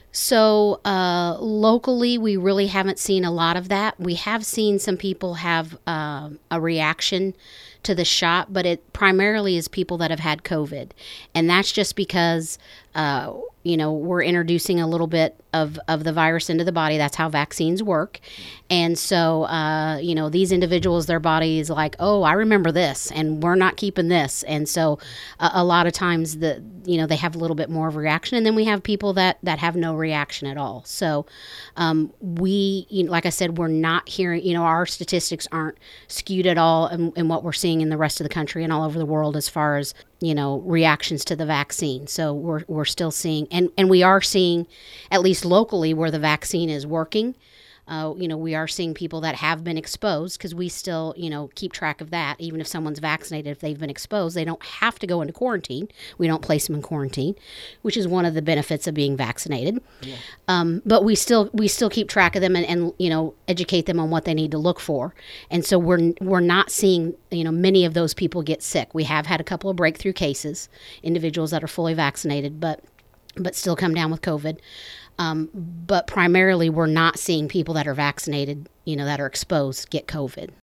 So locally, we really haven't seen a lot of that. We have seen some people have a reaction to the shot, but it primarily is people that have had COVID, and that's just because uh, we're introducing a little bit of the virus into the body. That's how vaccines work, and so these individuals, their body is like, oh, I remember this, and we're not keeping this, and so a lot of times they have a little bit more of a reaction, and then we have people that have no reaction at all. So like I said, we're not hearing, our statistics aren't skewed at all in what we're seeing in the rest of the country and all over the world as far as reactions to the vaccine. So we're still seeing, and we are seeing, at least locally, where the vaccine is working. We are seeing people that have been exposed, because we still, keep track of that. Even if someone's vaccinated, if they've been exposed, they don't have to go into quarantine. We don't place them in quarantine, which is one of the benefits of being vaccinated. Yeah. But we still keep track of them and educate them on what they need to look for. And so we're not seeing, many of those people get sick. We have had a couple of breakthrough cases, individuals that are fully vaccinated, but still come down with COVID. But primarily, we're not seeing people that are vaccinated, that are exposed, get COVID.